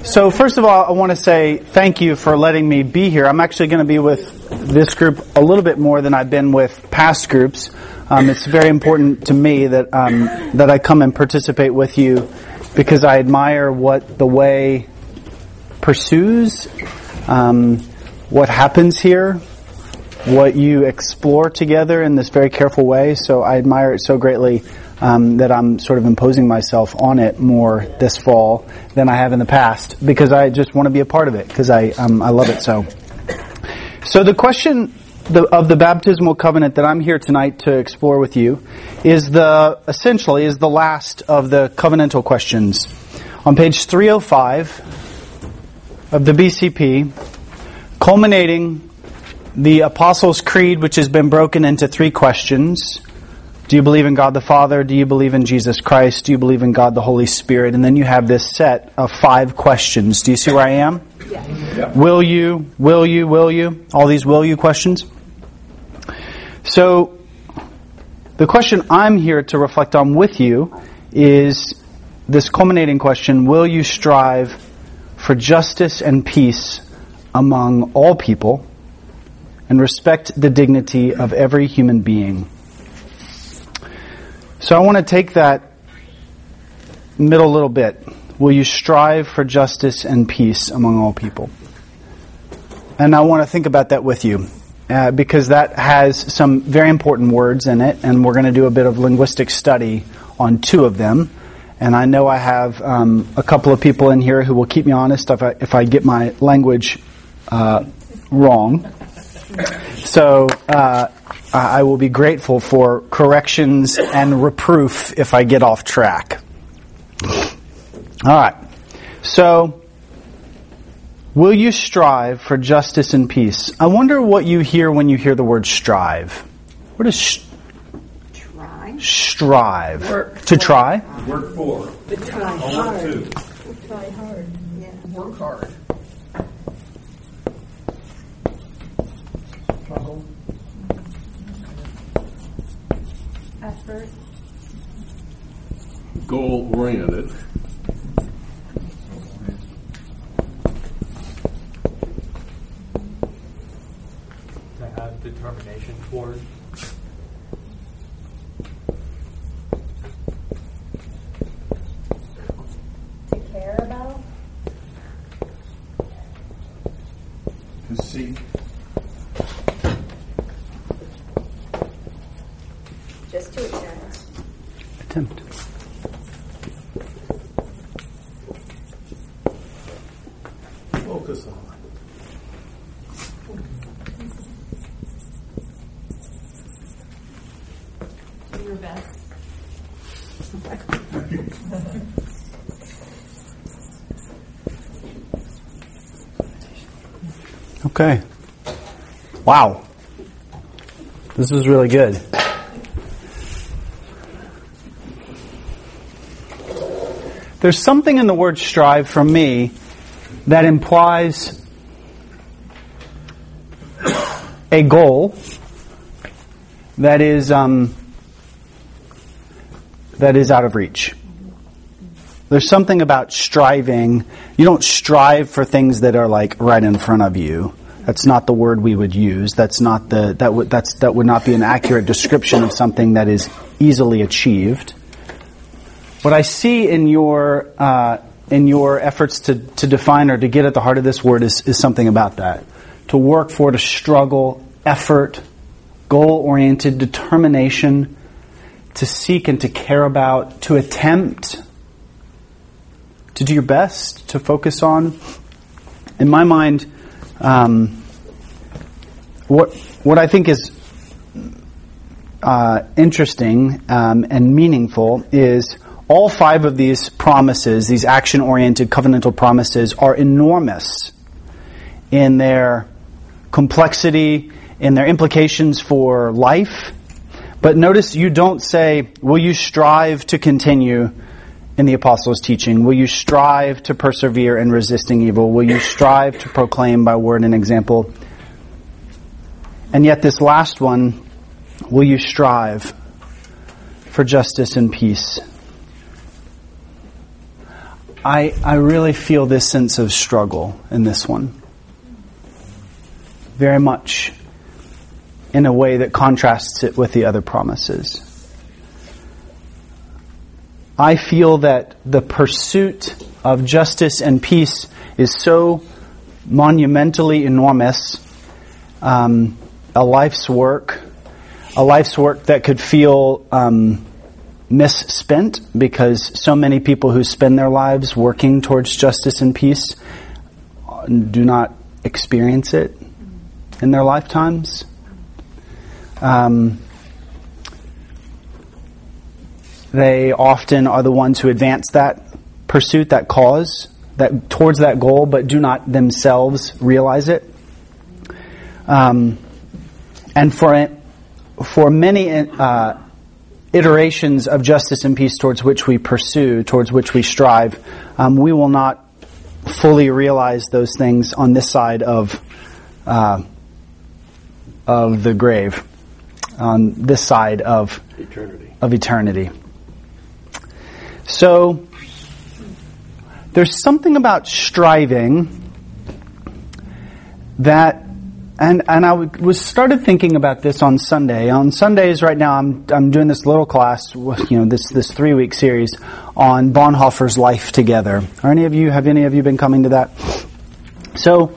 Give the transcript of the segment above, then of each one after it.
So first of all, I want to say thank you for letting me be here. I'm actually going to be with this group a little bit more than I've been with past groups. It's very important to me that that I come and participate with you because I admire what the way pursues, what happens here, what you explore together in this very careful way. So I admire it so greatly that I'm sort of imposing myself on it more this fall than I have in the past because I just want to be a part of it because I love it so. So the question of the baptismal covenant that I'm here tonight to explore with you is essentially the last of the covenantal questions. On page 305 of the BCP, culminating the Apostles' Creed, which has been broken into 3 questions. Do you believe in God the Father? Do you believe in Jesus Christ? Do you believe in God the Holy Spirit? And then you have this set of 5 questions. Do you see where I am? Yeah. Will you? Will you? Will you? All these will you questions. So, the question I'm here to reflect on with you is this culminating question: will you strive for justice and peace among all people and respect the dignity of every human being? So I want to take that middle little bit. Will you strive for justice and peace among all people? And I want to think about that with you because that has some very important words in it, and we're going to do a bit of linguistic study on 2 of them. And I know I have a couple of people in here who will keep me honest if I get my language wrong. So I will be grateful for corrections and reproof if I get off track. All right. So, will you strive for justice and peace? I wonder what you hear when you hear the word strive. What is Try. strive? Work. To try? Work for. But try I hard. want to. Try hard. Yeah. Work hard. Struggle. Effort. Goal-oriented. To have determination toward. To care about. To seek. Just to attempt. Attempt. Focus on. Do your best. Okay. Wow. This is really good. There's something in the word strive for me that implies a goal that is out of reach. There's something about striving. You don't strive for things that are like right in front of you. That's not the word we would use. That would not be an accurate description of something that is easily achieved. What I see in your efforts to define or to get at the heart of this word is something about that. To work for, to struggle, effort, goal-oriented, determination, to seek and to care about, to attempt, to do your best, to focus on. In my mind, what I think is interesting and meaningful is all 5 of these promises, these action-oriented covenantal promises, are enormous in their complexity, in their implications for life. But notice you don't say, will you strive to continue in the apostles' teaching? Will you strive to persevere in resisting evil? Will you strive to proclaim by word and example? And yet this last one, will you strive for justice and peace? I really feel this sense of struggle in this one. Very much in a way that contrasts it with the other promises. I feel that the pursuit of justice and peace is so monumentally enormous, a life's work that could feel misspent because so many people who spend their lives working towards justice and peace do not experience it in their lifetimes. They often are the ones who advance that pursuit, that cause, that towards that goal, but do not themselves realize it. And for many iterations of justice and peace towards which we pursue, towards which we strive, we will not fully realize those things on this side of the grave, on this side of eternity. So there's something about striving that, and I started thinking about this on Sunday. On Sundays right now, I'm doing this little class, this 3-week series on Bonhoeffer's Life Together. Have any of you been coming to that? So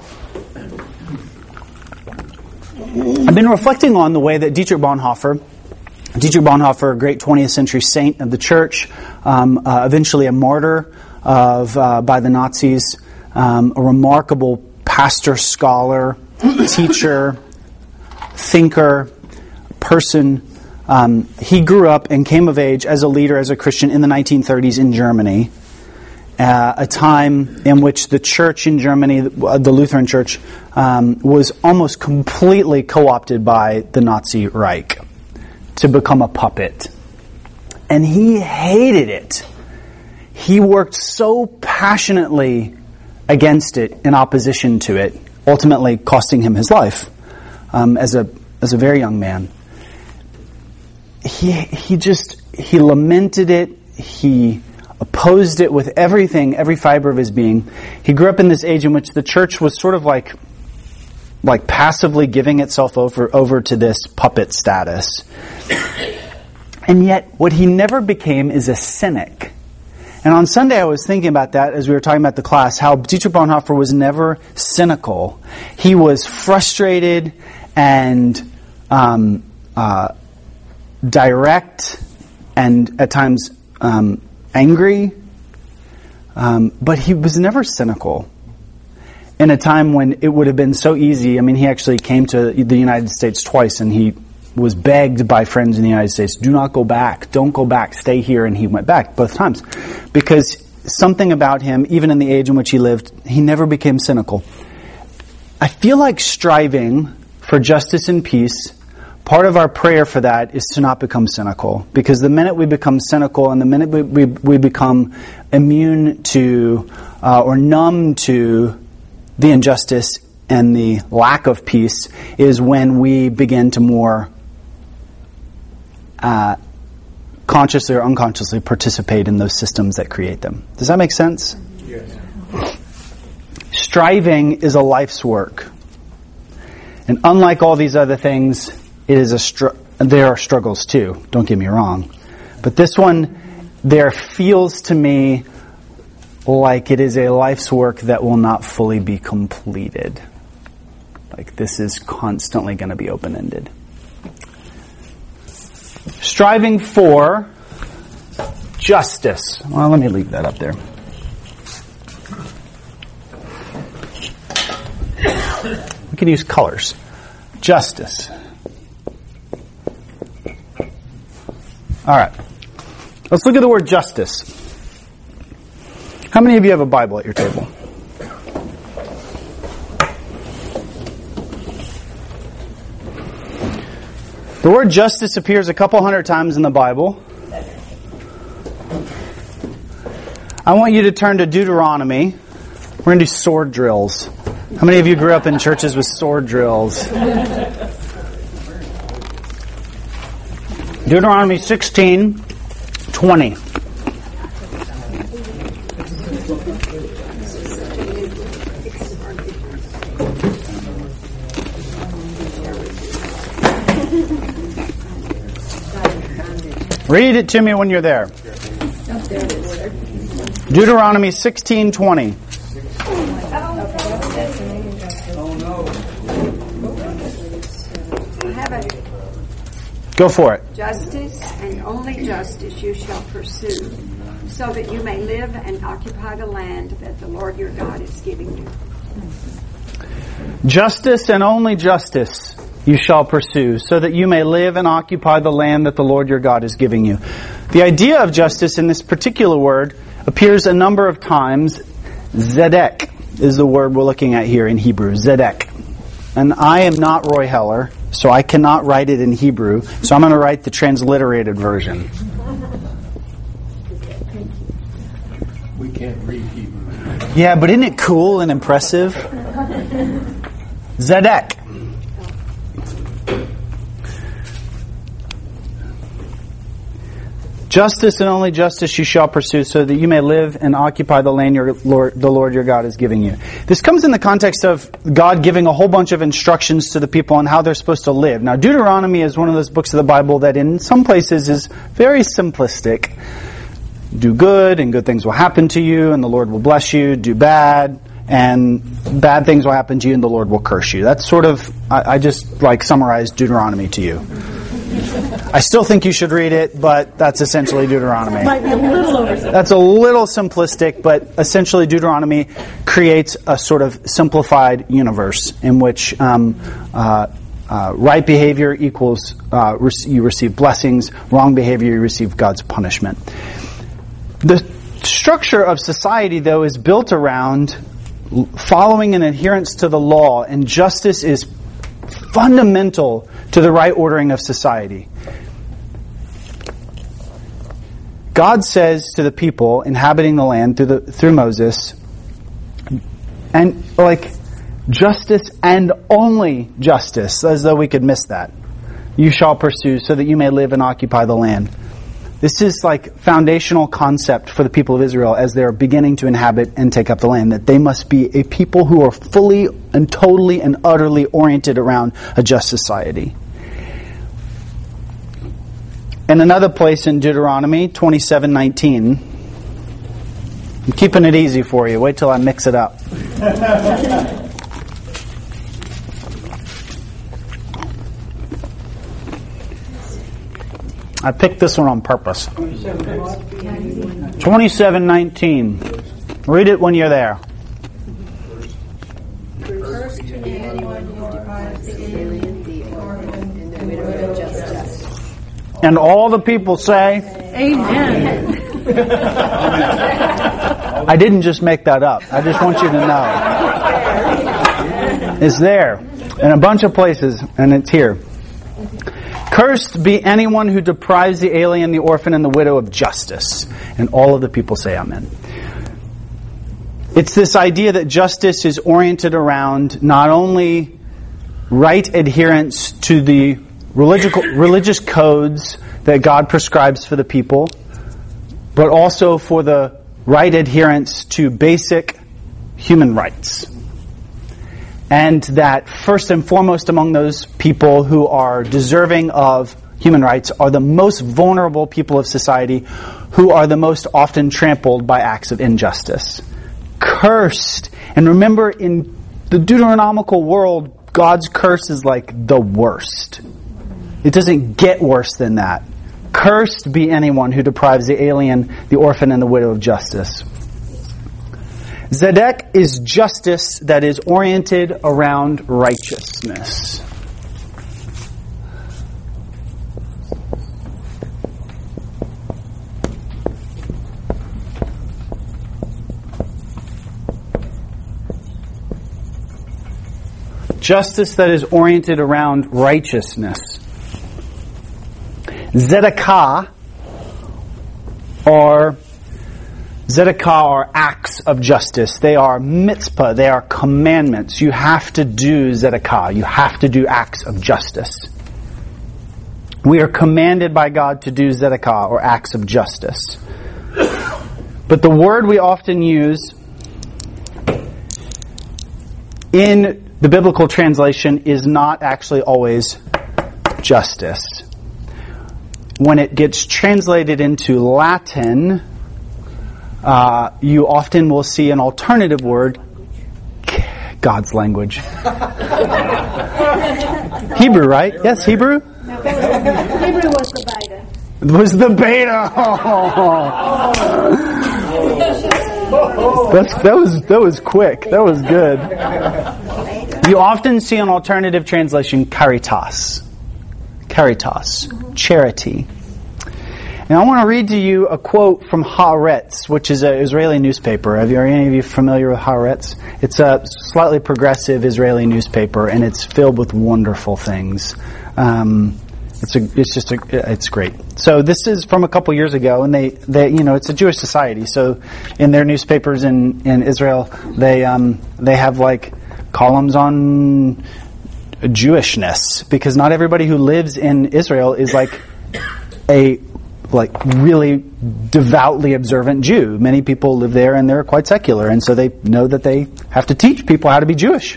I've been reflecting on the way that Dietrich Bonhoeffer, a great 20th century saint of the church, eventually a martyr by the Nazis, a remarkable pastor, scholar, teacher, thinker, person. He grew up and came of age as a leader, as a Christian in the 1930s in Germany, a time in which the church in Germany, the Lutheran Church, was almost completely co-opted by the Nazi Reich to become a puppet. And he hated it. He worked so passionately against it, in opposition to it, ultimately costing him his life as a very young man. He lamented it. He opposed it with everything, every fiber of his being. He grew up in this age in which the church was sort of like passively giving itself over to this puppet status. And yet, what he never became is a cynic. And on Sunday I was thinking about that as we were talking about the class, how Dietrich Bonhoeffer was never cynical. He was frustrated and direct and at times angry, but he was never cynical. In a time when it would have been so easy, he actually came to the United States twice and he was begged by friends in the United States, do not go back, don't go back, stay here, and he went back both times. Because something about him, even in the age in which he lived, he never became cynical. I feel like striving for justice and peace, part of our prayer for that is to not become cynical. Because the minute we become cynical and the minute we become immune to or numb to the injustice and the lack of peace is when we begin to more consciously or unconsciously participate in those systems that create them. Does that make sense? Yes. Striving is a life's work. And unlike all these other things, it is there are struggles too, don't get me wrong. But this one, there feels to me like it is a life's work that will not fully be completed. Like this is constantly going to be open-ended. Striving for justice. Well, let me leave that up there. We can use colors. Justice. All right. Let's look at the word justice. How many of you have a Bible at your table? The word justice appears a couple hundred times in the Bible. I want you to turn to Deuteronomy. We're going to do sword drills. How many of you grew up in churches with sword drills? Deuteronomy 16:20. Read it to me when you're there. Deuteronomy 16:20. I have it. Go for it. Justice and only justice you shall pursue, so that you may live and occupy the land that the Lord your God is giving you. Justice and only justice you shall pursue, so that you may live and occupy the land that the Lord your God is giving you. The idea of justice in this particular word appears a number of times. Zedek is the word we're looking at here in Hebrew. Zedek. And I am not Roy Heller, so I cannot write it in Hebrew, so I'm going to write the transliterated version. We can't read Hebrew. Yeah, but isn't it cool and impressive? Zedek. Justice and only justice you shall pursue, so that you may live and occupy the land the Lord your God is giving you. This comes in the context of God giving a whole bunch of instructions to the people on how they're supposed to live. Now, Deuteronomy is one of those books of the Bible that in some places is very simplistic. Do good, and good things will happen to you, and the Lord will bless you. Do bad, and bad things will happen to you, and the Lord will curse you. That's sort of, I just summarized Deuteronomy to you. I still think you should read it, but that's essentially Deuteronomy. Might be a little oversimplified. That's a little simplistic, but essentially Deuteronomy creates a sort of simplified universe in which right behavior equals you receive blessings, wrong behavior you receive God's punishment. The structure of society, though, is built around following and adherence to the law, and justice is fundamental to the right ordering of society. God says to the people inhabiting the land through Moses, and justice and only justice, as though we could miss that, you shall pursue, so that you may live and occupy the land. This is foundational concept for the people of Israel as they're beginning to inhabit and take up the land, that they must be a people who are fully and totally and utterly oriented around a just society. And another place in Deuteronomy 27:19. I'm keeping it easy for you. Wait till I mix it up. I picked this one on purpose. 27:19. Read it when you're there. And all the people say, Amen. I didn't just make that up. I just want you to know. It's there in a bunch of places, and it's here. Cursed be anyone who deprives the alien, the orphan, and the widow of justice. And all of the people say amen. It's this idea that justice is oriented around not only right adherence to the religious codes that God prescribes for the people, but also for the right adherence to basic human rights. And that first and foremost among those people who are deserving of human rights are the most vulnerable people of society, who are the most often trampled by acts of injustice. Cursed. And remember, in the Deuteronomical world, God's curse is the worst. It doesn't get worse than that. Cursed be anyone who deprives the alien, the orphan, and the widow of justice. Zedek is justice that is oriented around righteousness. Justice that is oriented around righteousness. Zedekah are acts of justice. They are mitzvah. They are commandments. You have to do Zedekah. You have to do acts of justice. We are commanded by God to do Zedekah, or acts of justice. But the word we often use in the biblical translation is not actually always justice. when it gets translated into Latin, you often will see an alternative word, God's language. Hebrew, right? Yes, Hebrew? Hebrew was the beta. Was the beta. That was quick. That was good. You often see an alternative translation, caritas. Caritas, charity. And I want to read to you a quote from Haaretz, which is an Israeli newspaper. Are any of you familiar with Haaretz? It's a slightly progressive Israeli newspaper, and it's filled with wonderful things. It's great. So this is from a couple years ago, and they it's a Jewish society. So in their newspapers in Israel, they have like columns on Jewishness, because not everybody who lives in Israel is like really devoutly observant Jew. Many people live there and they're quite secular, and so they know that they have to teach people how to be Jewish.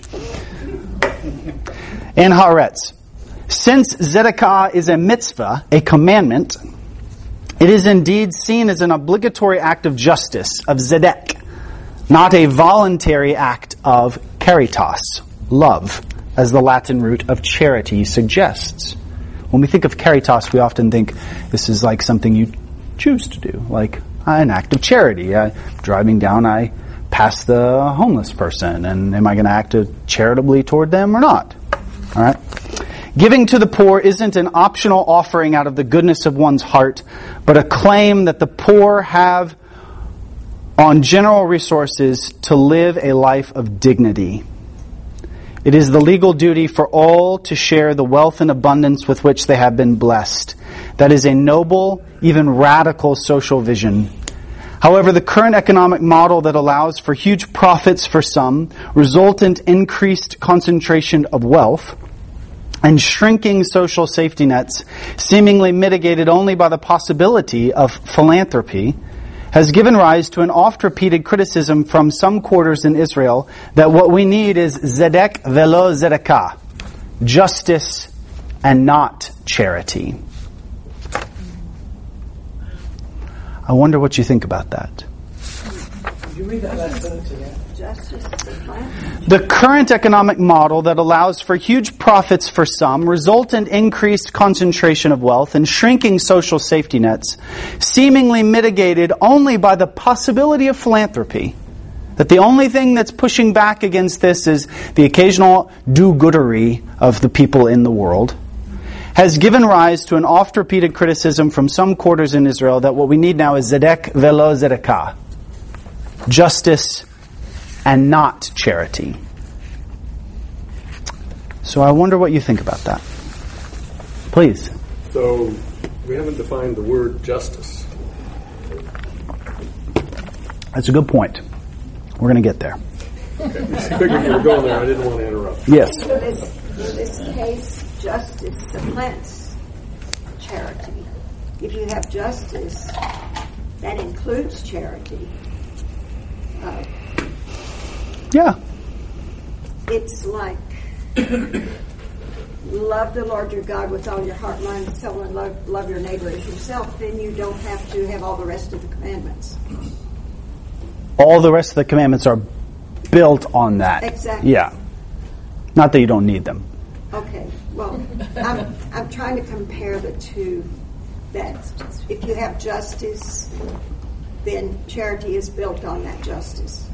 In Haaretz, since Tzedakah is a mitzvah, a commandment, it is indeed seen as an obligatory act of justice, of zedek, not a voluntary act of caritas, love, as the Latin root of charity suggests. When we think of caritas, we often think this is like something you choose to do, like an act of charity. Driving down, I pass the homeless person, and am I going to act charitably toward them or not? All right. Giving to the poor isn't an optional offering out of the goodness of one's heart, but a claim that the poor have on general resources to live a life of dignity. It is the legal duty for all to share the wealth and abundance with which they have been blessed. That is a noble, even radical social vision. However, the current economic model that allows for huge profits for some, resultant increased concentration of wealth, and shrinking social safety nets, seemingly mitigated only by the possibility of philanthropy, has given rise to an oft-repeated criticism from some quarters in Israel that what we need is zedek velo zedekah, justice and not charity. I wonder what you think about that. Could you read that last sentence again? Justice and plan. The current economic model that allows for huge profits for some, resultant increased concentration of wealth, and shrinking social safety nets, seemingly mitigated only by the possibility of philanthropy. That the only thing that's pushing back against this is the occasional do-goodery of the people in the world, has given rise to an oft-repeated criticism from some quarters in Israel that what we need now is zedek velo zedekah, justice and not charity. So I wonder what you think about that. Please. So we haven't defined the word justice. That's a good point. We're going to get there. Okay. I figured you were going there. I didn't want to interrupt. Yes. In this case, justice supplants charity. If you have justice, that includes charity. Yeah. It's like love the Lord your God with all your heart, mind, and soul, and love your neighbor as yourself. Then you don't have to have all the rest of the commandments. All the rest of the commandments are built on that. Exactly. Yeah. Not that you don't need them. Okay. Well, I'm trying to compare the two. That if you have justice, then charity is built on that justice.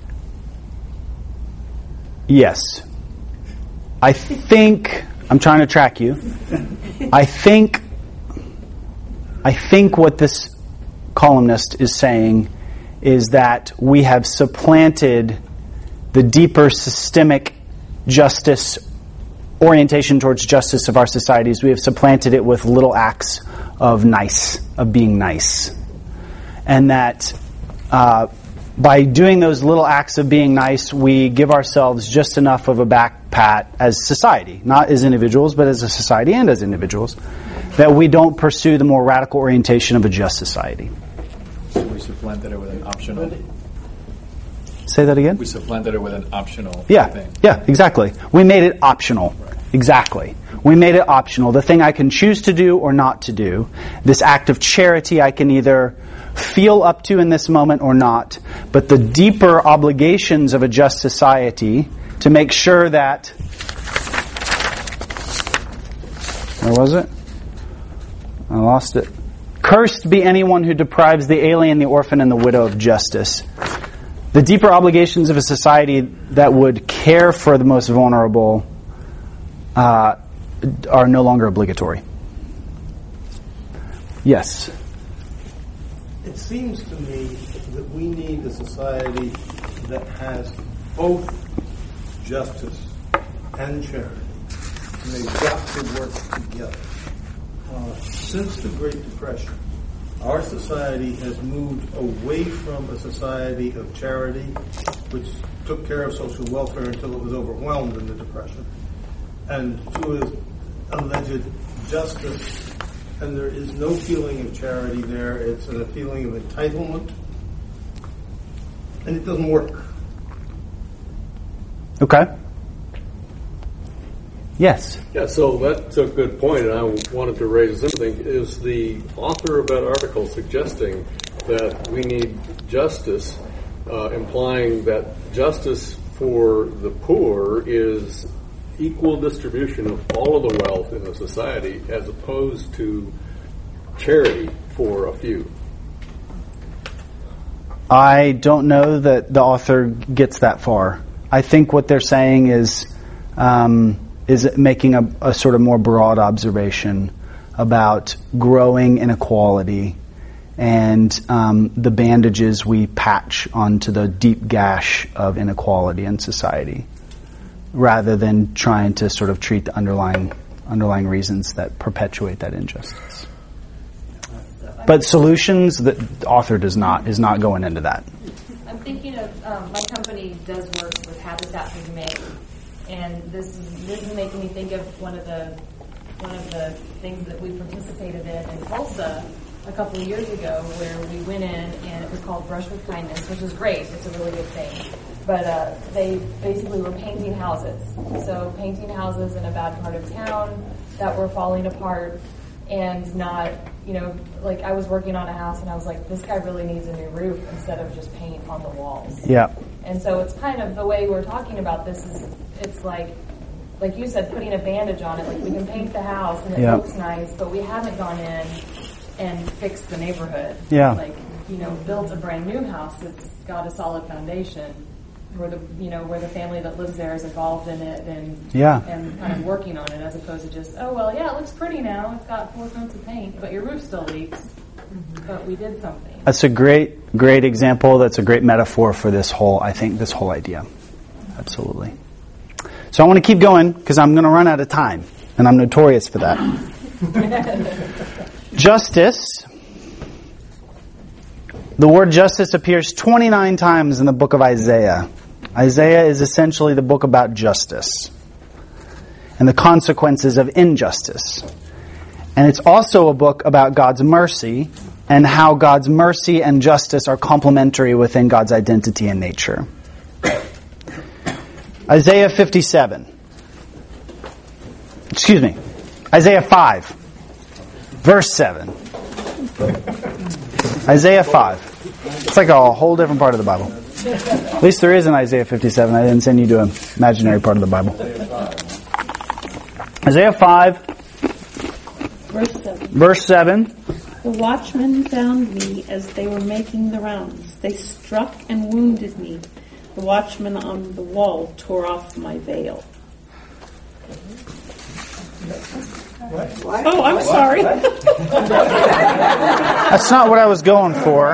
Yes. I think, I'm trying to track you. I think what this columnist is saying is that we have supplanted the deeper systemic justice orientation towards justice of our societies. We have supplanted it with little acts of being nice. And that by doing those little acts of being nice, we give ourselves just enough of a back pat as society, not as individuals, but as a society and as individuals, that we don't pursue the more radical orientation of a just society. So we supplanted it with an optional. Say that again? We supplanted it with an optional Yeah, thing. yeah, exactly. We made it optional. Exactly. We made it optional. The thing I can choose to do or not to do. This act of charity I can either feel up to in this moment or not. But the deeper obligations of a just society to make sure that... Where was it? I lost it. Cursed be anyone who deprives the alien, the orphan, and the widow of justice. The deeper obligations of a society that would care for the most vulnerable are no longer obligatory. Yes? It seems to me that we need a society that has both justice and charity. And they've got to work together. Since the Great Depression, our society has moved away from a society of charity, which took care of social welfare until it was overwhelmed in the Depression, and to an alleged justice. And there is no feeling of charity there. It's a feeling of entitlement. And it doesn't work. Okay. Yes. Yeah, so that's a good point, and I wanted to raise something. Is the author of that article suggesting that we need justice, implying that justice for the poor is equal distribution of all of the wealth in the society as opposed to charity for a few? I don't know that the author gets that far. I think what they're saying is making a sort of more broad observation about growing inequality and the bandages we patch onto the deep gash of inequality in society, rather than trying to sort of treat the underlying reasons that perpetuate that injustice. But solutions, the author is not going into that. I'm thinking of my company does work with Habitat for Humanity, and this is making me think of one of the things that we participated in Tulsa a couple of years ago, where we went in and it was called Brush with Kindness, which was great. It's a really good thing. But they basically were painting houses. So painting houses in a bad part of town that were falling apart and not, like I was working on a house and I was like, this guy really needs a new roof instead of just paint on the walls. Yeah. And so it's kind of the way we're talking about this is it's like you said, putting a bandage on it. Like we can paint the house and it looks nice, but we haven't gone in and fixed the neighborhood. Yeah. Like, built a brand new house that's got a solid foundation where the family that lives there is involved in it and kind of working on it, as opposed to just, it looks pretty now. It's got 4 coats of paint, but your roof still leaks. But we did something. That's a great example. That's a great metaphor for this whole idea. Absolutely. So I want to keep going because I'm going to run out of time, and I'm notorious for that. Justice. The word justice appears 29 times in the book of Isaiah. Isaiah is essentially the book about justice and the consequences of injustice. And it's also a book about God's mercy and how God's mercy and justice are complementary within God's identity and nature. Isaiah 5, verse 7. Isaiah 5. It's like a whole different part of the Bible. At least there is an Isaiah 57. I didn't send you to an imaginary part of the Bible. Isaiah 5, verse 7. The watchmen found me as they were making the rounds. They struck and wounded me. The watchman on the wall tore off my veil. What? Oh, I'm sorry. That's not what I was going for.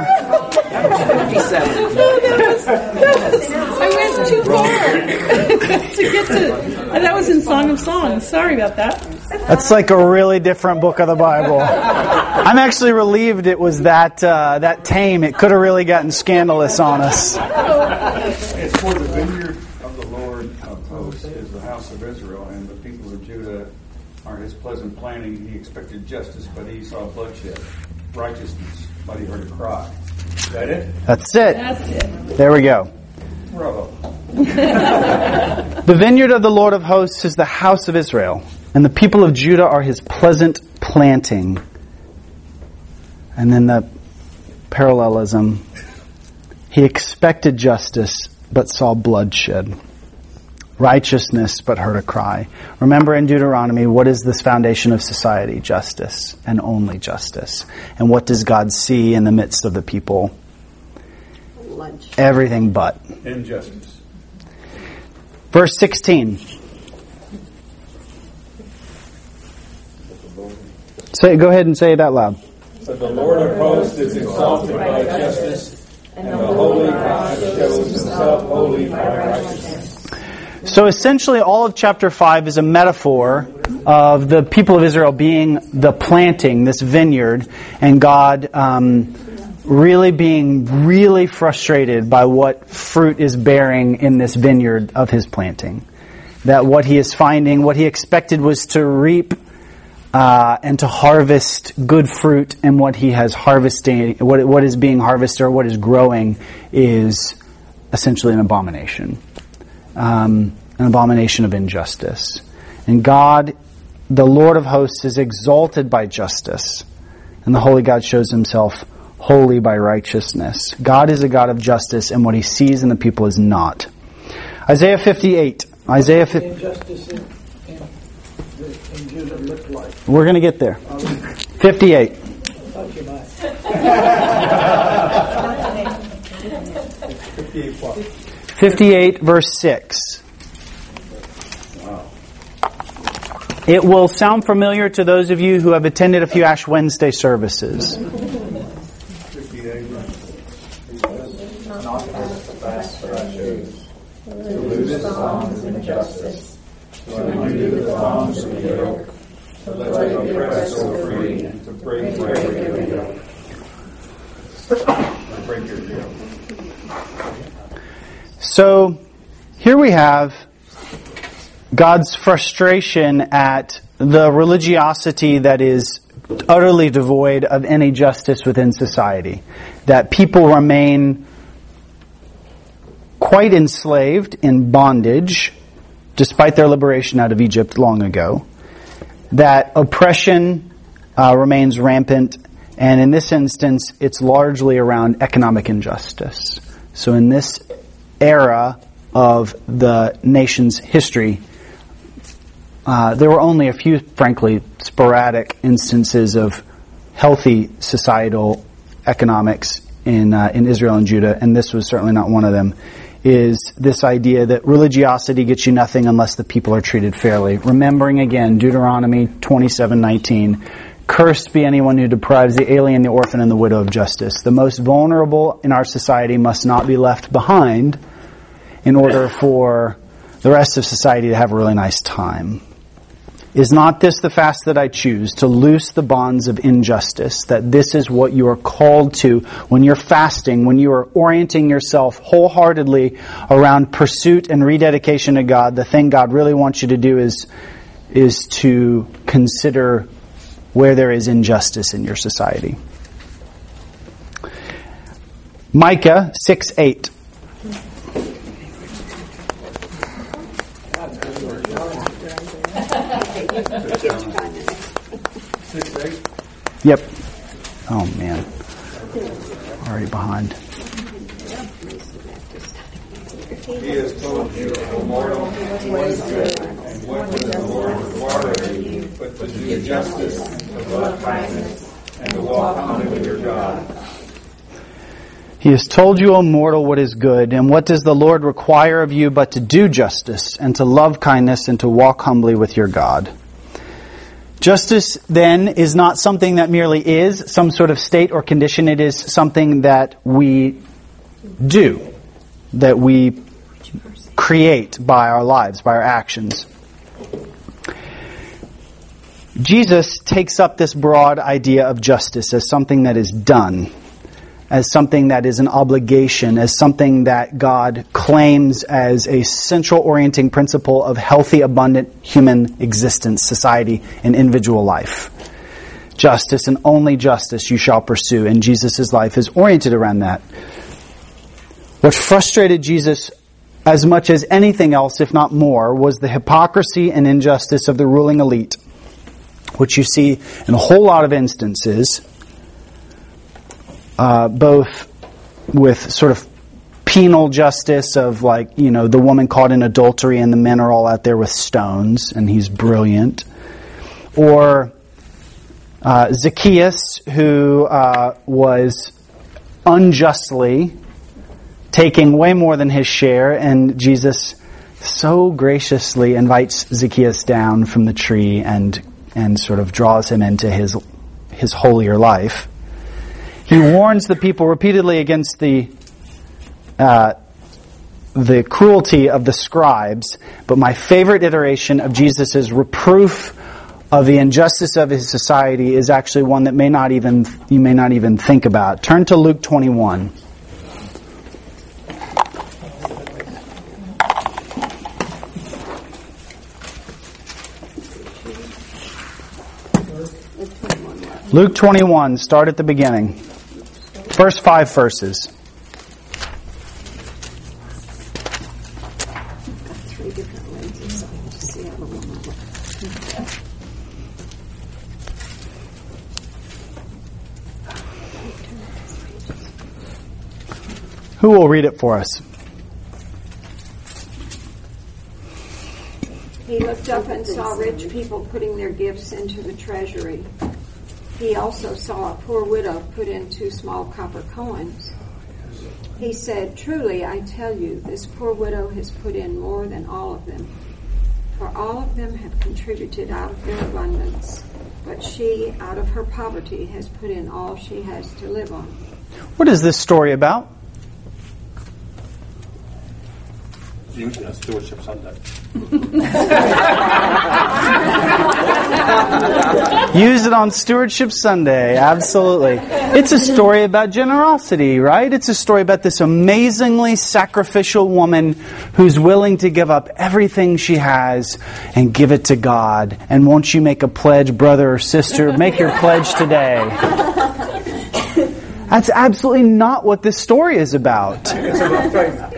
I went too far to get to. That was in Song of Songs. Sorry about that. That's like a really different book of the Bible. I'm actually relieved it was that tame. It could have really gotten scandalous on us. It's for the vineyard of the Lord of hosts is the house of Israel, and the people of Judah are his pleasant planting. He expected justice, but he saw bloodshed. Righteousness, but he heard a cry. Is that it? That's it. That's it. There we go. Bravo. The vineyard of the Lord of hosts is the house of Israel, and the people of Judah are his pleasant planting. And then the parallelism. He expected justice, but saw bloodshed. Righteousness, but heard a cry. Remember in Deuteronomy, what is this foundation of society? Justice, and only justice. And what does God see in the midst of the people? Everything but. Injustice. Verse 16. Go ahead and say it out loud. But the Lord of hosts is exalted by justice, and the holy God shows himself holy by righteousness. So essentially all of chapter 5 is a metaphor of the people of Israel being the planting, this vineyard, and God really being really frustrated by what fruit is bearing in this vineyard of his planting. That what he is finding, what he expected was to reap and to harvest good fruit, and what he has harvesting, what is being harvested or what is growing is essentially an abomination. An abomination of injustice. And God, the Lord of hosts, is exalted by justice. And the holy God shows himself holy by righteousness. God is a God of justice, and what he sees in the people is not. Isaiah 58. Injustice in Judah looked like. We're going to get there. 58. I thought you might. 58 verse 6. It will sound familiar to those of you who have attended a few Ash Wednesday services. So, here we have God's frustration at the religiosity that is utterly devoid of any justice within society. That people remain quite enslaved in bondage, despite their liberation out of Egypt long ago. That oppression remains rampant, and in this instance, it's largely around economic injustice. So in this era of the nation's history, there were only a few, frankly, sporadic instances of healthy societal economics in Israel and Judah, and this was certainly not one of them, is this idea that religiosity gets you nothing unless the people are treated fairly. Remembering again, Deuteronomy 27:19, cursed be anyone who deprives the alien, the orphan, and the widow of justice. The most vulnerable in our society must not be left behind in order for the rest of society to have a really nice time. Is not this the fast that I choose, to loose the bonds of injustice? That this is what you are called to when you're fasting, when you are orienting yourself wholeheartedly around pursuit and rededication to God. The thing God really wants you to do is to consider where there is injustice in your society. Micah 6:8. Yep. Oh man. Already behind. He has told you, O mortal, what is good, and what does the Lord require of you, but to do justice, and to love kindness, and to walk humbly with your God. He has told you, O mortal, what is good, and what does the Lord require of you but to do justice, and to love kindness, and to walk humbly with your God. Justice, then, is not something that merely is some sort of state or condition. It is something that we do, that we create by our lives, by our actions. Jesus takes up this broad idea of justice as something that is done, as something that is an obligation, as something that God claims as a central orienting principle of healthy, abundant human existence, society, and individual life. Justice and only justice you shall pursue, and Jesus' life is oriented around that. What frustrated Jesus as much as anything else, if not more, was the hypocrisy and injustice of the ruling elite, which you see in a whole lot of instances, both with sort of penal justice of the woman caught in adultery and the men are all out there with stones and he's brilliant. Or Zacchaeus, who was unjustly taking way more than his share, and Jesus so graciously invites Zacchaeus down from the tree and sort of draws him into his holier life. He warns the people repeatedly against the cruelty of the scribes, but my favorite iteration of Jesus' reproof of the injustice of his society is actually one that you may not even think about. Turn to Luke 21. Luke 21, start at the beginning. First 5 verses. Who will read it for us? He looked up and saw rich people putting their gifts into the treasury. He also saw a poor widow put in 2 small copper coins. He said, "Truly, I tell you, this poor widow has put in more than all of them. For all of them have contributed out of their abundance, but she, out of her poverty, has put in all she has to live on." What is this story about? Stewardship Sunday. Use it on Stewardship Sunday, absolutely. It's a story about generosity, right? It's a story about this amazingly sacrificial woman who's willing to give up everything she has and give it to God. And won't you make a pledge, brother or sister? Make your pledge today. That's absolutely not what this story is about. It's about faith.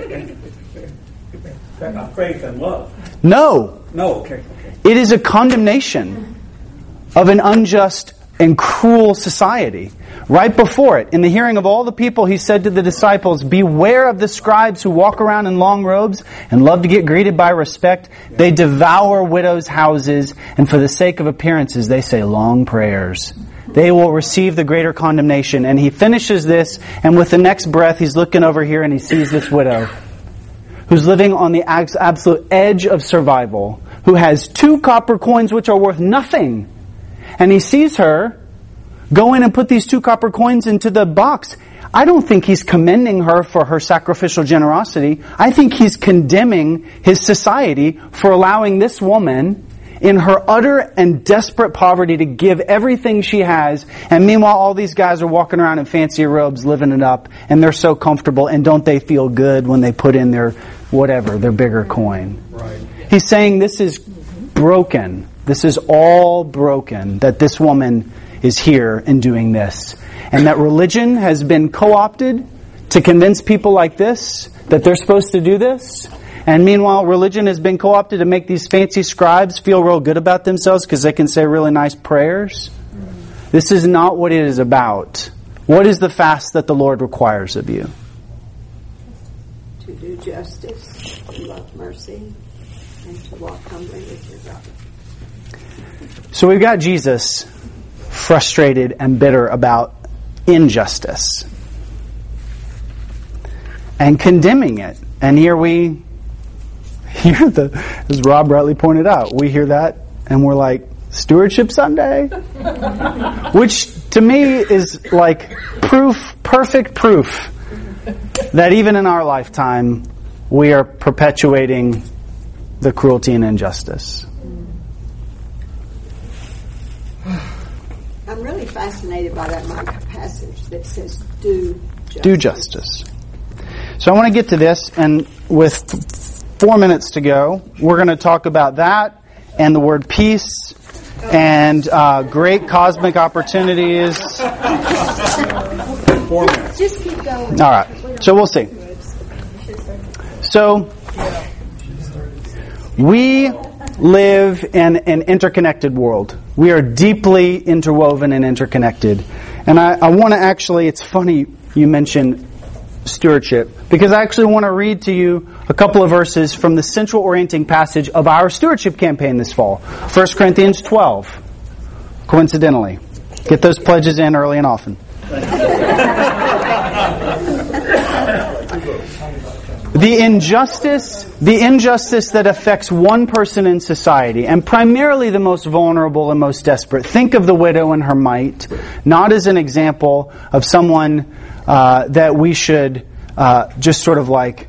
Faith and love. No. Okay. It is a condemnation of an unjust and cruel society. Right before it, in the hearing of all the people, he said to the disciples, "Beware of the scribes who walk around in long robes and love to get greeted by respect. They devour widows' houses, and for the sake of appearances, they say long prayers. They will receive the greater condemnation." And he finishes this, and with the next breath, he's looking over here and he sees this widow who's living on the absolute edge of survival, who has 2 copper coins which are worth nothing. And he sees her go in and put these 2 copper coins into the box. I don't think he's commending her for her sacrificial generosity. I think he's condemning his society for allowing this woman in her utter and desperate poverty to give everything she has, and meanwhile all these guys are walking around in fancy robes living it up, and they're so comfortable, and don't they feel good when they put in their bigger coin. Right. He's saying this is broken. This is all broken, that this woman is here and doing this. And that religion has been co-opted to convince people like this that they're supposed to do this. And meanwhile, religion has been co-opted to make these fancy scribes feel real good about themselves because they can say really nice prayers. This is not what it is about. What is the fast that the Lord requires of you? To do justice, to love mercy, and to walk humbly with your God. So we've got Jesus frustrated and bitter about injustice and condemning it. And here we hear as Rob rightly pointed out, we hear that and we're like, Stewardship Sunday? Which to me is like perfect proof that even in our lifetime we are perpetuating the cruelty and injustice. I'm really fascinated by that Micah passage that says, do justice. Do justice. So I want to get to this, and with 4 minutes to go, we're going to talk about that and the word peace and great cosmic opportunities. 4 minutes. Just keep going. All right. So we'll see. So We live in an interconnected world. We are deeply interwoven and interconnected. And I want to actually, it's funny you mentioned stewardship, because I actually want to read to you a couple of verses from the central orienting passage of our stewardship campaign this fall. 1 Corinthians 12, coincidentally. Get those pledges in early and often. The injustice that affects one person in society, and primarily the most vulnerable and most desperate. Think of the widow and her mite, not as an example of someone that we should just sort of like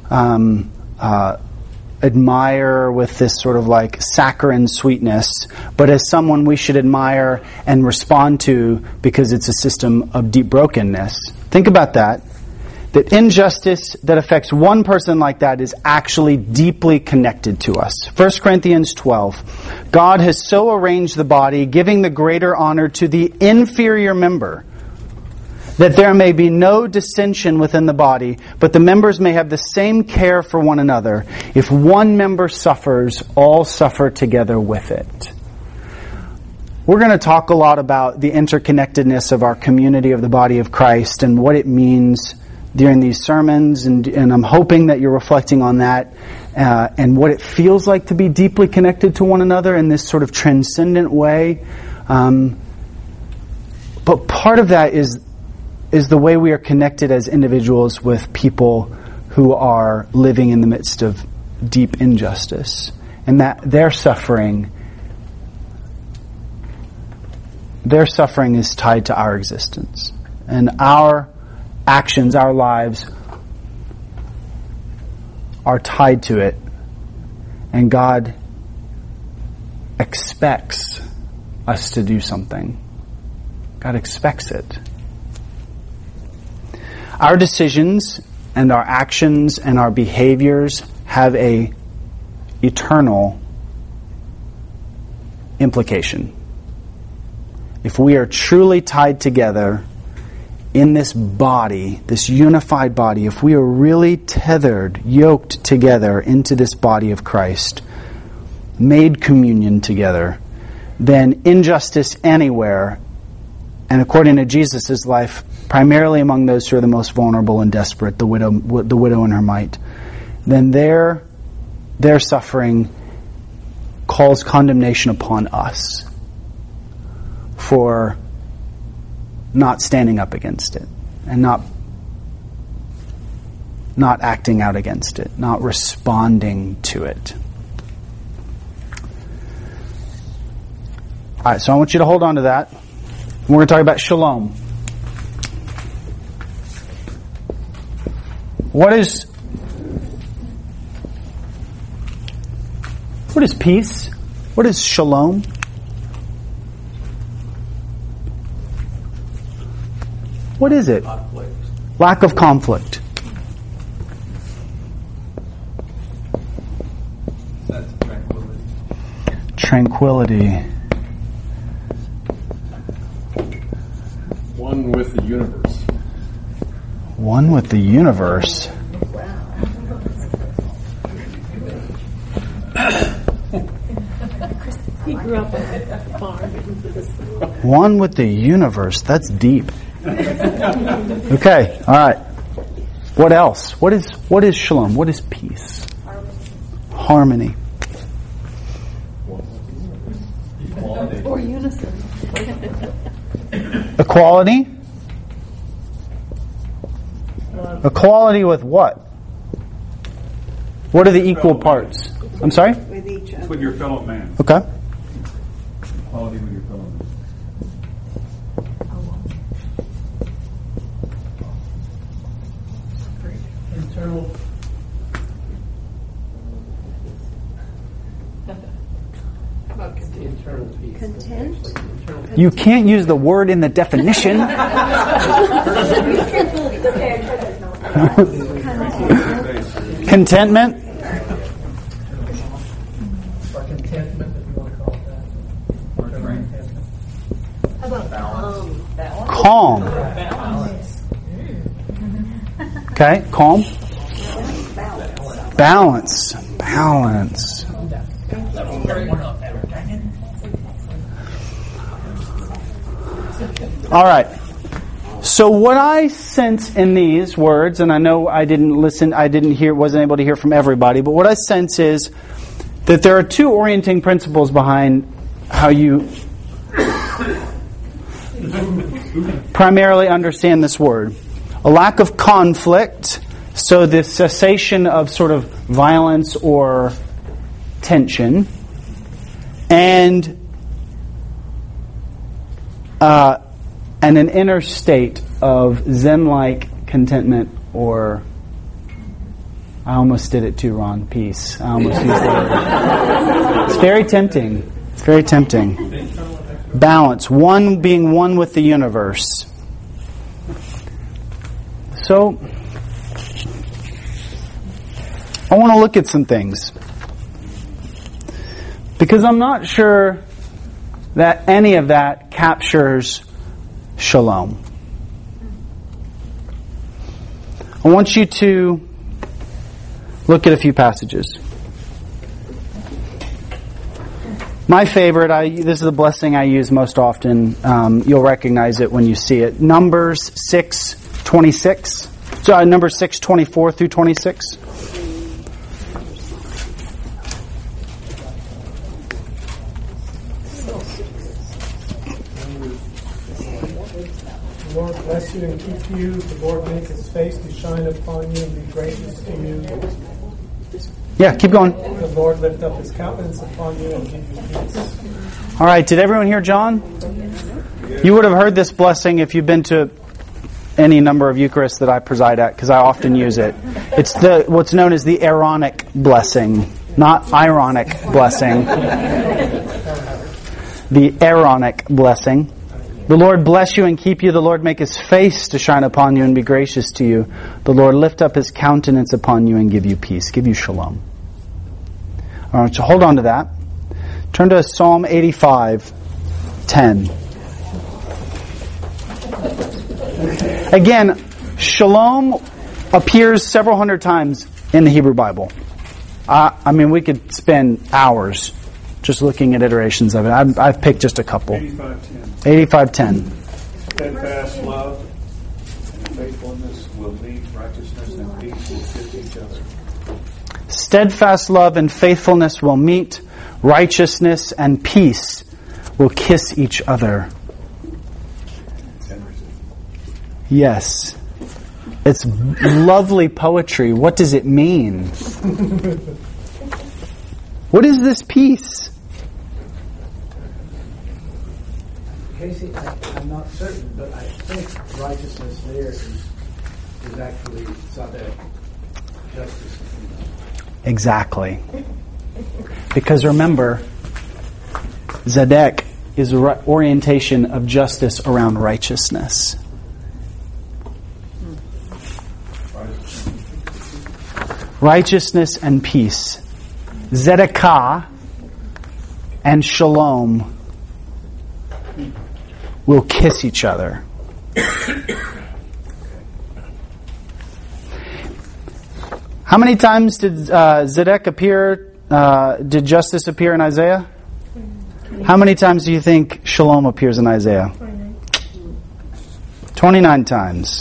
admire with this sort of like saccharine sweetness, but as someone we should admire and respond to because it's a system of deep brokenness. Think about that. That injustice that affects one person like that is actually deeply connected to us. 1 Corinthians 12. God has so arranged the body, giving the greater honor to the inferior member, that there may be no dissension within the body, but the members may have the same care for one another. If one member suffers, all suffer together with it. We're going to talk a lot about the interconnectedness of our community of the body of Christ and what it means during these sermons, and I'm hoping that you're reflecting on that and what it feels like to be deeply connected to one another in this sort of transcendent way. But part of that is the way we are connected as individuals with people who are living in the midst of deep injustice, and that their suffering is tied to our existence, and our actions, our lives are tied to it, and God expects us to do something. God expects it. Our decisions and our actions and our behaviors have a eternal implication. If we are truly tied together in this body, this unified body, if we are really tethered, yoked together into this body of Christ, made communion together, then injustice anywhere, and according to Jesus' life, primarily among those who are the most vulnerable and desperate, the widow and her mite, then their suffering calls condemnation upon us for not standing up against it and not acting out against it, not responding to it. All right, so I want you to hold on to that. We're going to talk about shalom. What is peace? What is shalom? What is it? Conflict. Lack of conflict. That's tranquility. Tranquility. One with the universe. One with the universe. He grew up on a farm. One with the universe. That's deep. Okay, all right. What else? What is shalom? What is peace? Harmony. Or unison. Equality? Equality with what? What are the equal parts? I'm sorry? With each other. With your fellow man. Okay. Equality with your fellow man. Internal. How about internal peace? Content? You can't use the word in the definition. Contentment? Or contentment, if you want to call it that. Or contentment. How about balance? Calm. Okay, calm. Balance. Balance. All right. So what I sense in these words, and I know I wasn't able to hear from everybody, but what I sense is that there are two orienting principles behind how you primarily understand this word. A lack of conflict, so the cessation of sort of violence or tension, and an inner state of Zen-like contentment, or I almost did it too, Ron. Peace. I almost used that. It's very tempting. It's very tempting. Balance. One being one with the universe. So, I want to look at some things. Because I'm not sure that any of that captures shalom. I want you to look at a few passages. My favorite, this is the blessing I use most often. You'll recognize it when you see it. Numbers 6:26. Numbers 6:24 through 26. The Lord bless you and keep you. The Lord make His face to shine upon you and be gracious to you. Yeah, keep going. The Lord lift up His countenance upon you and give you peace. All right, did everyone hear John? You would have heard this blessing if you've been to any number of Eucharists that I preside at, because I often use it. It's what's known as the Aaronic blessing, not ironic blessing. The Aaronic blessing. The Lord bless you and keep you. The Lord make His face to shine upon you and be gracious to you. The Lord lift up His countenance upon you and give you peace. Give you shalom. All right, so hold on to that. Turn to Psalm 85:10. Again, shalom appears several hundred times in the Hebrew Bible. I mean, we could spend hours just looking at iterations of it. I've picked just a couple. 85:10. Steadfast love and faithfulness will meet, righteousness and peace will kiss each other. Steadfast love and faithfulness will meet, righteousness and peace will kiss each other. Yes. It's lovely poetry. What does it mean? What is this peace? Casey, I'm not certain, but I think righteousness there is actually tzedek, justice. Exactly. Because remember, tzedek is an orientation of justice around righteousness. Righteousness and peace. Tzedakah and shalom will kiss each other. How many times did tzedek appear? Did justice appear in Isaiah? How many times do you think shalom appears in Isaiah? 29 times.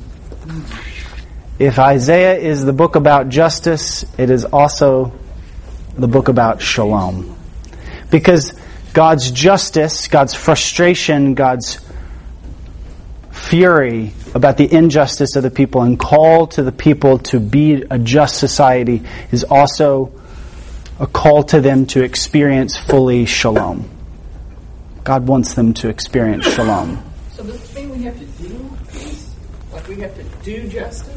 If Isaiah is the book about justice, it is also the book about shalom. Because God's justice, God's frustration, God's fury about the injustice of the people and call to the people to be a just society is also a call to them to experience fully shalom. God wants them to experience shalom. So does it mean we have to do peace? Like we have to do justice?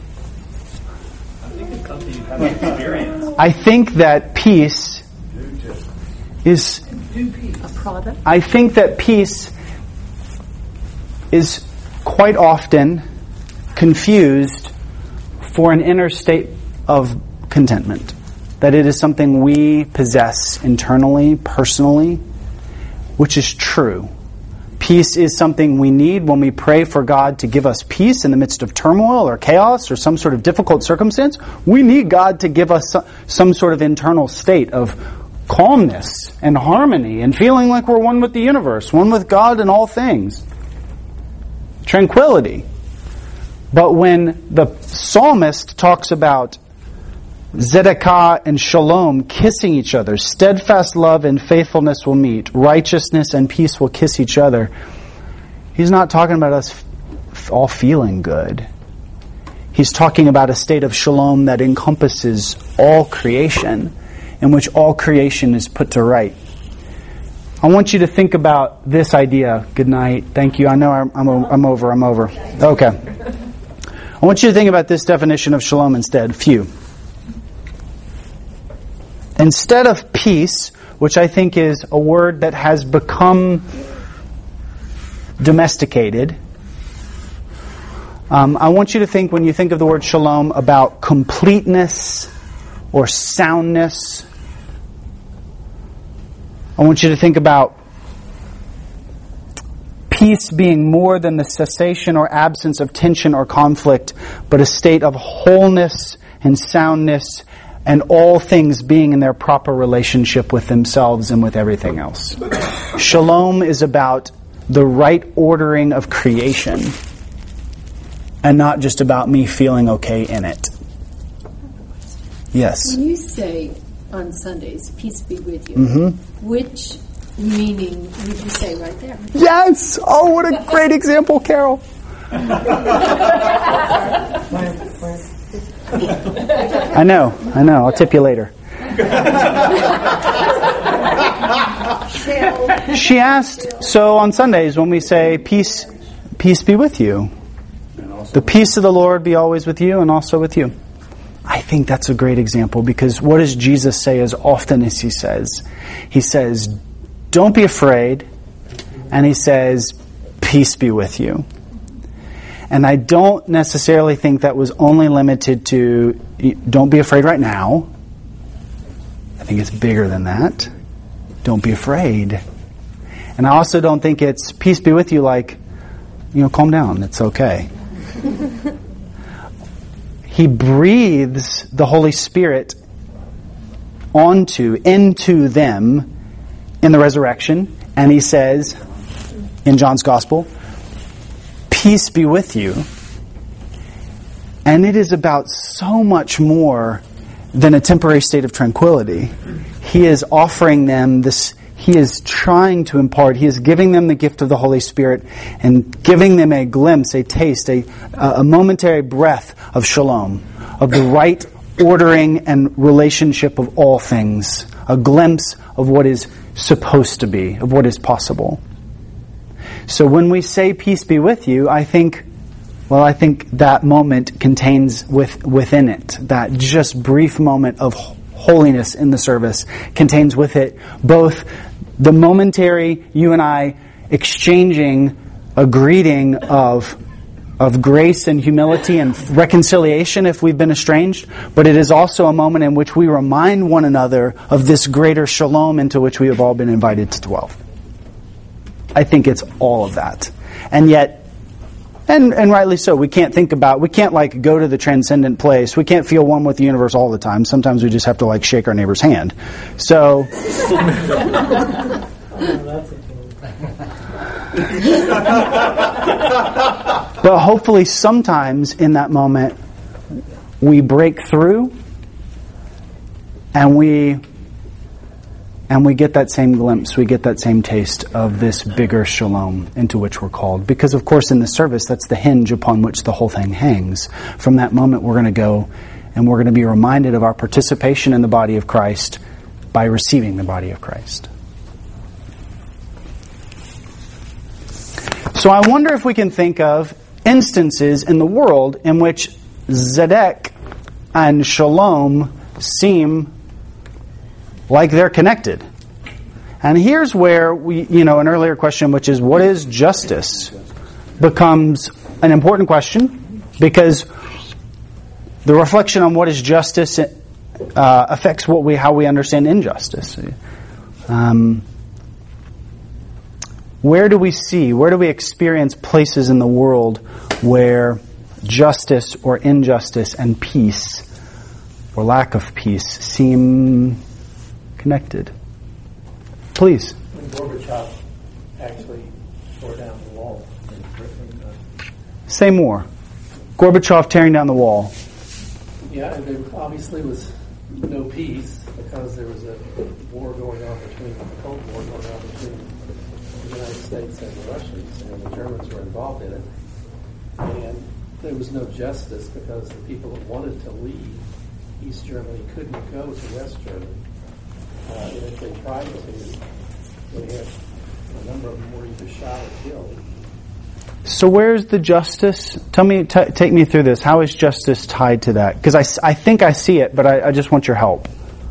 I think it's something you have to experience. I think that peace is... A product? I think that peace is quite often confused for an inner state of contentment. That it is something we possess internally, personally, which is true. Peace is something we need when we pray for God to give us peace in the midst of turmoil or chaos or some sort of difficult circumstance. We need God to give us some sort of internal state of calmness and harmony and feeling like we're one with the universe, one with God in all things. Tranquility. But when the psalmist talks about Zedekiah and Shalom kissing each other, steadfast love and faithfulness will meet, righteousness and peace will kiss each other, he's not talking about us all feeling good. He's talking about a state of shalom that encompasses all creation, in which all creation is put to right. I want you to think about this idea. Good night. Thank you. I know I'm over. Okay. I want you to think about this definition of shalom instead. Phew. Instead of peace, which I think is a word that has become domesticated, I want you to think, when you think of the word shalom, about completeness or soundness. I want you to think about peace being more than the cessation or absence of tension or conflict, but a state of wholeness and soundness, and all things being in their proper relationship with themselves and with everything else. Shalom is about the right ordering of creation, and not just about me feeling okay in it. Yes? When you say on Sundays, peace be with you, which meaning would you say right there? Yes! Oh, what a great example, Carol! I know. I'll tip you later. She asked, so on Sundays when we say, peace be with you. The peace of the Lord be always with you and also with you. I think that's a great example, because what does Jesus say as often as He says? He says, don't be afraid. And He says, peace be with you. And I don't necessarily think that was only limited to don't be afraid right now. I think it's bigger than that. Don't be afraid. And I also don't think it's peace be with you like, calm down, it's okay. He breathes the Holy Spirit into them in the resurrection, and He says in John's Gospel, peace be with you. And it is about so much more than a temporary state of tranquility. He is offering them this, He is trying to impart, He is giving them the gift of the Holy Spirit and giving them a glimpse, a taste, a momentary breath of shalom, of the right ordering and relationship of all things, a glimpse of what is supposed to be, of what is possible. So when we say peace be with you, I think that moment contains within it, that just brief moment of holiness in the service, contains with it both the momentary you and I exchanging a greeting of grace and humility and reconciliation if we've been estranged, but it is also a moment in which we remind one another of this greater shalom into which we have all been invited to dwell. I think it's all of that. And yet, and rightly so, we can't go to the transcendent place. We can't feel one with the universe all the time. Sometimes we just have to shake our neighbor's hand. So, but hopefully sometimes in that moment we break through and we get that same glimpse, we get that same taste of this bigger shalom into which we're called. Because of course in the service, that's the hinge upon which the whole thing hangs. From that moment we're going to go and we're going to be reminded of our participation in the body of Christ by receiving the body of Christ. So I wonder if we can think of instances in the world in which Zedek and Shalom seem like they're connected. And here's where an earlier question, which is what is justice, becomes an important question, because the reflection on what is justice affects how we understand injustice. where do we experience places in the world where justice or injustice and peace or lack of peace seem connected? Please. When Gorbachev actually tore down the wall. Say more. Gorbachev tearing down the wall. Yeah, and there obviously was no peace because there was a war going on between the Cold War going on between the United States and the Russians, and the Germans were involved in it. And there was no justice because the people that wanted to leave East Germany couldn't go to West Germany. And if they tried to, they had a number of them were either shot or killed. So where's the justice? Take me through this. How is justice tied to that? Because I think I see it, but I just want your help.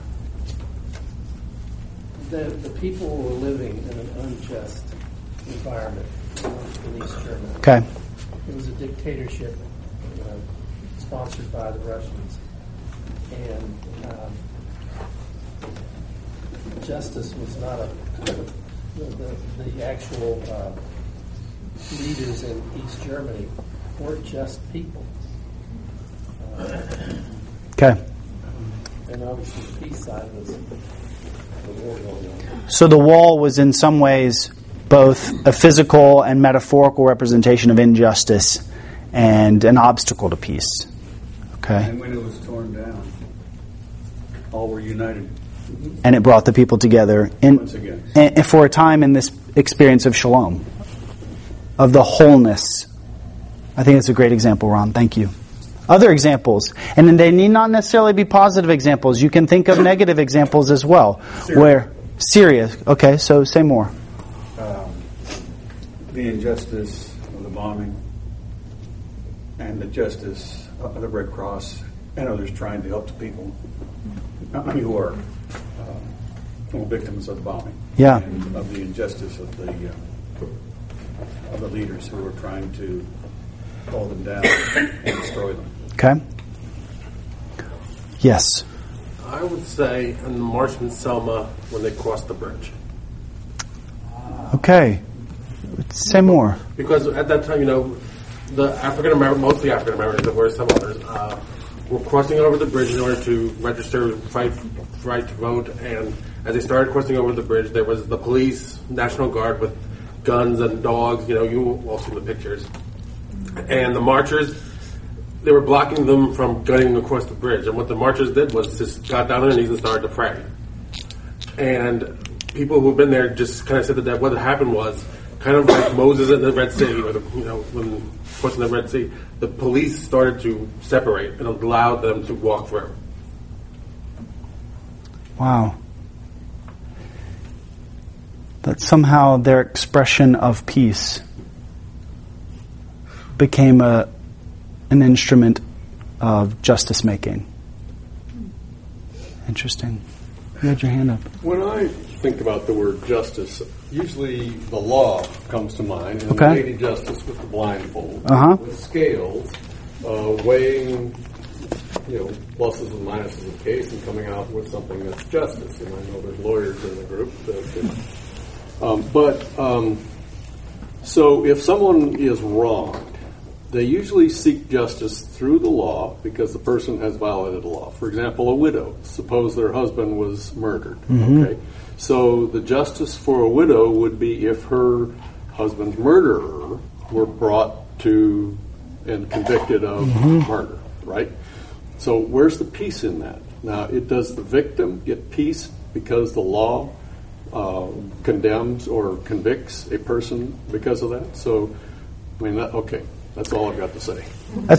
The people were living in an unjust environment in East Germany. Okay. It was a dictatorship sponsored by the Russians. And justice was not the actual leaders in East Germany weren't just people. Okay. And obviously the peace side was the war going on. So the wall was in some ways both a physical and metaphorical representation of injustice and an obstacle to peace. Okay. And when it was torn down, all were united. And it brought the people together Once again. and for a time in this experience of shalom, of the wholeness. I think it's a great example, Ron. Thank you. Other examples, and then they need not necessarily be positive examples. You can think of negative examples as well. Syria. Okay, so say more. The injustice of the bombing and the justice of the Red Cross and others trying to help the people who are victims of the bombing. Yeah. And of the injustice of the leaders who are trying to hold them down and destroy them. Okay. Yes. I would say in the March in Selma when they crossed the bridge. Okay. Say more. Because at that time, the African American, mostly African Americans, there were some others, were crossing over the bridge in order to register, fight right to vote. And as they started crossing over the bridge, there was the police, National Guard with guns and dogs. You all see the pictures. And the marchers, they were blocking them from getting across the bridge. And what the marchers did was just got down on their knees and started to pray. And people who've been there just kind of said that what happened was kind of like Moses in the Red Sea, or when crossing the Red Sea, the police started to separate and allowed them to walk through. Wow. That somehow their expression of peace became an instrument of justice making. Interesting. You had your hand up. When I think about the word justice, usually the law comes to mind, and Okay. the Lady Justice with the blindfold, with scales, weighing, pluses and minuses of the case, and coming out with something that's justice. And I know there's lawyers in the group so if someone is wronged, they usually seek justice through the law because the person has violated the law. For example, a widow. Suppose their husband was murdered. Mm-hmm. Okay, so the justice for a widow would be if her husband's murderer were brought to and convicted of murder, right? So where's the peace in that? Now, does the victim get peace because the law condemns or convicts a person because of that? So, that's all I've got to say.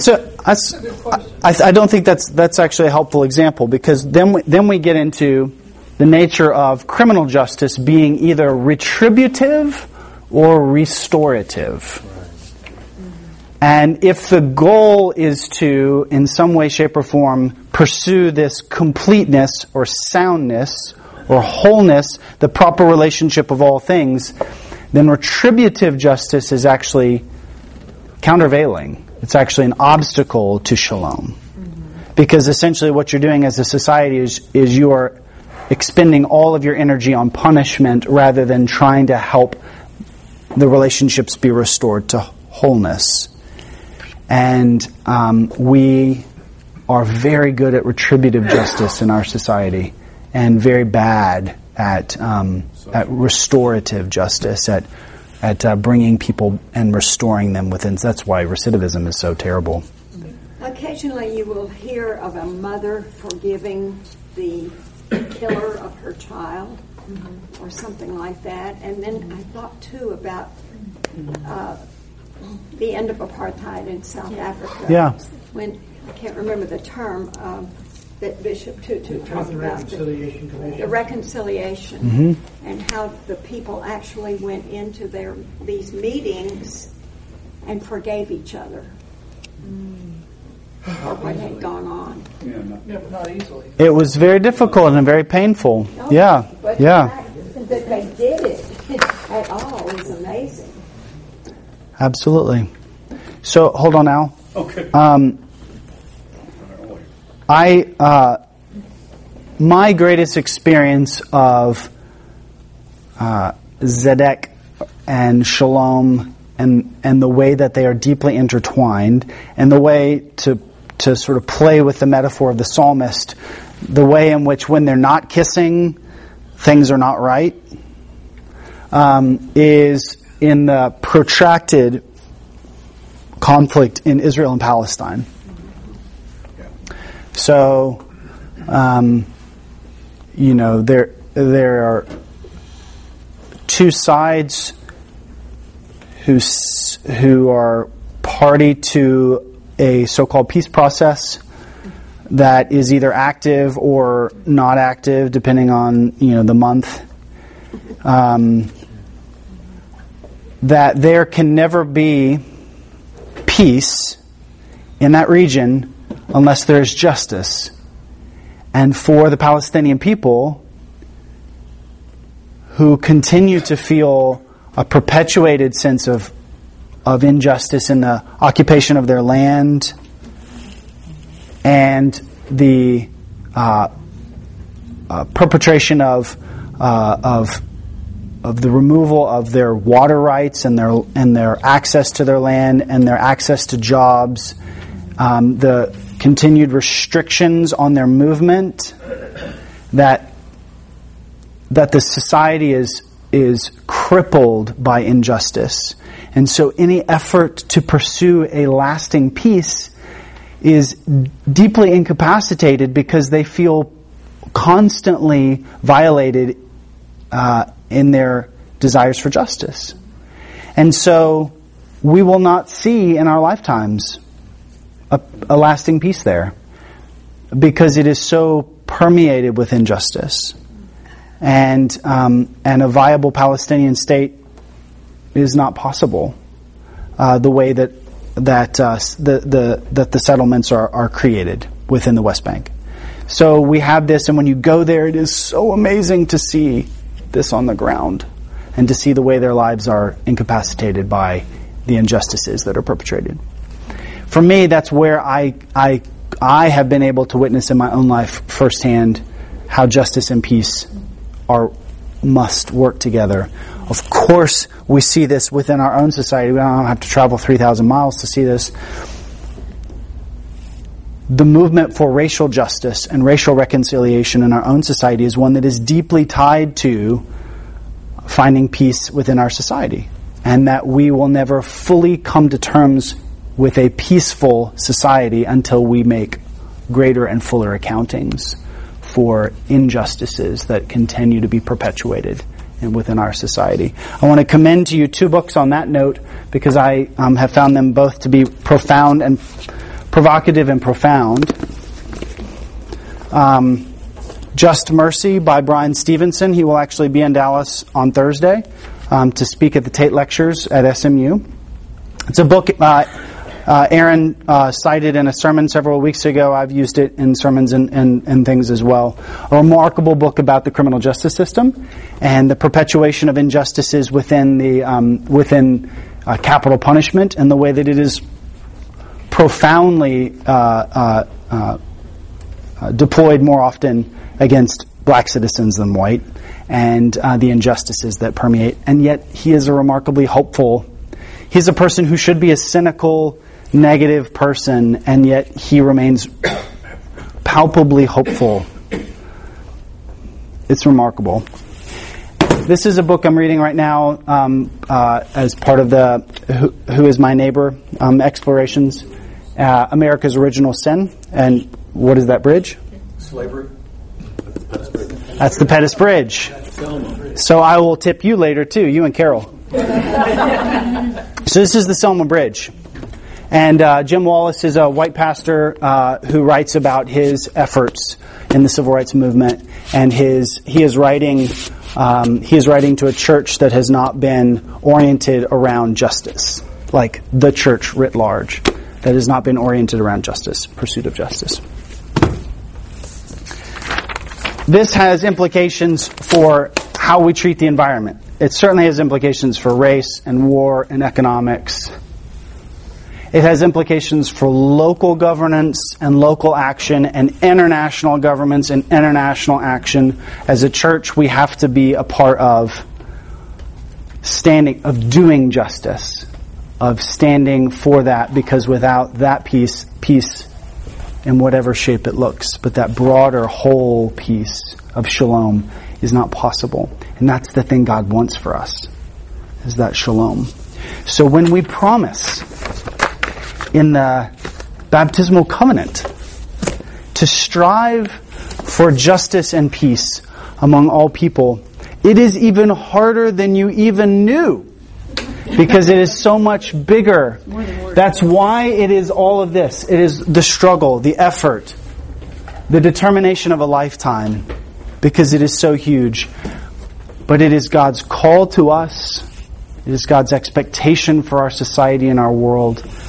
I don't think that's actually a helpful example, because then we get into the nature of criminal justice being either retributive or restorative. And if the goal is to, in some way, shape, or form, pursue this completeness or soundness or wholeness, the proper relationship of all things, then retributive justice is actually countervailing. It's actually an obstacle to shalom. Because essentially what you're doing as a society is you are expending all of your energy on punishment rather than trying to help the relationships be restored to wholeness. And we are very good at retributive justice in our society, and very bad at restorative justice, at bringing people and restoring them within. That's why recidivism is so terrible. Occasionally you will hear of a mother forgiving the killer of her child, or something like that. And then I thought too about the end of apartheid in South Africa. Yeah. When, I can't remember the term that Bishop Tutu talked about, the reconciliation, and how the people actually went into these meetings and forgave each other for what had gone on. Yeah, but not easily. It was very difficult and very painful. No, Yeah, but yeah. the fact that they did it at all is amazing. Absolutely. So, hold on, Al. Okay. My greatest experience of Zedek and Shalom and the way that they are deeply intertwined, and the way to sort of play with the metaphor of the psalmist, the way in which when they're not kissing, things are not right, is in the protracted conflict in Israel and Palestine. So, there are two sides who are party to a so-called peace process that is either active or not active, depending on the month. That there can never be peace in that region unless there is justice. And for the Palestinian people, who continue to feel a perpetuated sense of injustice in the occupation of their land, and the perpetration of the removal of their water rights and their access to their land and their access to jobs, the continued restrictions on their movement, that the society is crippled by injustice. And so any effort to pursue a lasting peace is deeply incapacitated, because they feel constantly violated in their desires for justice. And so we will not see in our lifetimes a lasting peace there, because it is so permeated with injustice. And a viable Palestinian state is not possible the way that the settlements are created within the West Bank. So we have this, and when you go there, it is so amazing to see this on the ground and to see the way their lives are incapacitated by the injustices that are perpetrated. For me, that's where I have been able to witness in my own life firsthand how justice and peace must work together. Of course, we see this within our own society. We don't have to travel 3,000 miles to see this. The movement for racial justice and racial reconciliation in our own society is one that is deeply tied to finding peace within our society, and that we will never fully come to terms with a peaceful society until we make greater and fuller accountings for injustices that continue to be perpetuated within our society. I want to commend to you two books on that note, because I have found them both to be profound and provocative and profound. Just Mercy by Brian Stevenson. He will actually be in Dallas on Thursday to speak at the Tate Lectures at SMU. It's a book Aaron cited in a sermon several weeks ago. I've used it in sermons and things as well. A remarkable book about the criminal justice system and the perpetuation of injustices within capital punishment, and the way that it is profoundly deployed more often against black citizens than white, and the injustices that permeate. And yet he is a remarkably hopeful. He's a person who should be a cynical, negative person, and yet he remains palpably hopeful. It's remarkable. This is a book I'm reading right now as part of the Who is My Neighbor explorations. America's Original Sin. And what is that bridge? Slavery. That's the Pettus Bridge. So I will tip you later too, you and Carol. So this is the Selma Bridge. And Jim Wallace is a white pastor who writes about his efforts in the civil rights movement. And he is writing to a church that has not been oriented around justice, like the church writ large, that has not been oriented around justice, pursuit of justice. This has implications for how we treat the environment. It certainly has implications for race and war and economics. It has implications for local governance and local action and international governments and international action. As a church, we have to be a part of doing justice, of standing for that, because without that peace in whatever shape it looks, but that broader whole piece of shalom is not possible. And that's the thing God wants for us, is that shalom. So when we promise in the baptismal covenant to strive for justice and peace among all people, it is even harder than you even knew, because it is so much bigger. That's why it is all of this. It is the struggle, the effort, the determination of a lifetime, because it is so huge. But it is God's call to us. It is God's expectation for our society and our world.